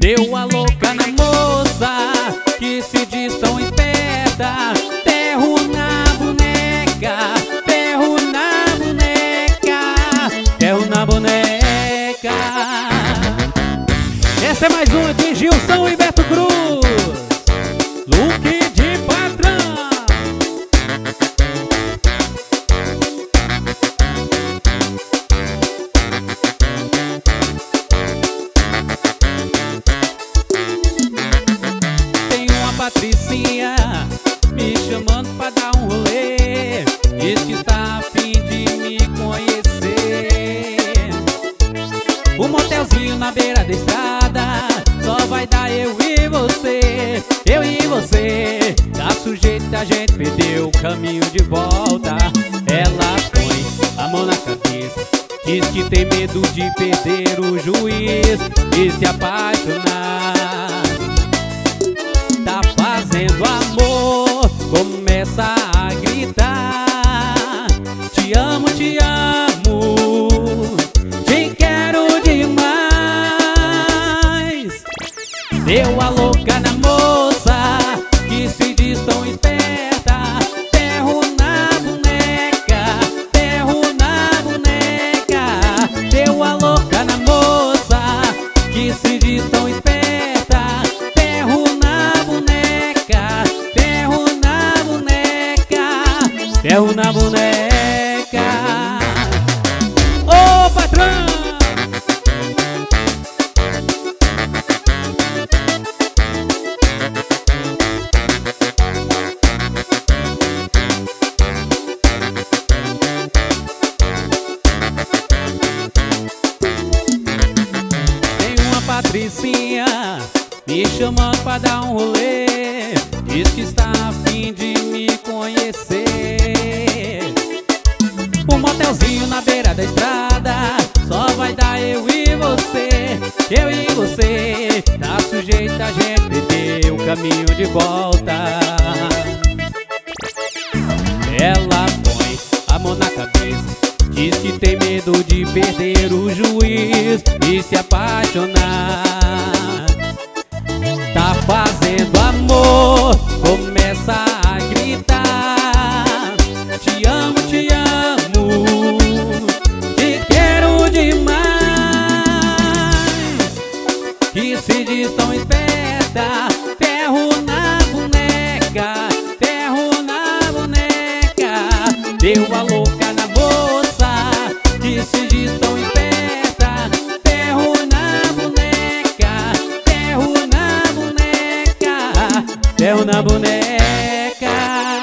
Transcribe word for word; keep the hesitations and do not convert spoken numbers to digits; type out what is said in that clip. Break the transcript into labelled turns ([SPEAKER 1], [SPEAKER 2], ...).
[SPEAKER 1] Deu a louca na moça que se diz tão esperta. Ferro na boneca, ferro na boneca, ferro na boneca. Essa é mais uma de Gilson e Beto Cruz, look de patrão. Tem uma Patricinha me chamando pra dar um rolê, diz que está a fim de me conhecer. Um motelzinho na beira da estrada, só vai dar eu e você, eu e você. Tá sujeito a gente perder o caminho de volta. Ela põe a mão na cabeça, diz que tem medo de perder o juiz e se apaixonar. Tá fazendo amor, começa a gritar: te amo, te amo, te quero demais. Deu a louca na moça que se diz tão esperta. Ferro na boneca, ferro na boneca. Deu a louca na moça que se diz tão esperta. Ferro na boneca, ferro na boneca, ferro na boneca. Ô patrão! Patricinha me chamando pra dar um rolê, diz que está a fim de me conhecer. Um motelzinho na beira da estrada, só vai dar eu e você, eu e você. Tá sujeito a gente perder o caminho de volta. Ela põe a mão na cabeça, diz que tem medo de perder o juiz e se apaixonar. Tá fazendo amor, começa a gritar: te amo, te amo, te quero demais. Que se diz tão esperta. Ferro na boneca, ferro na boneca. Deu a louca na moça que se diz tão esperta. Ferro na boneca, ferro na boneca, ferro na boneca.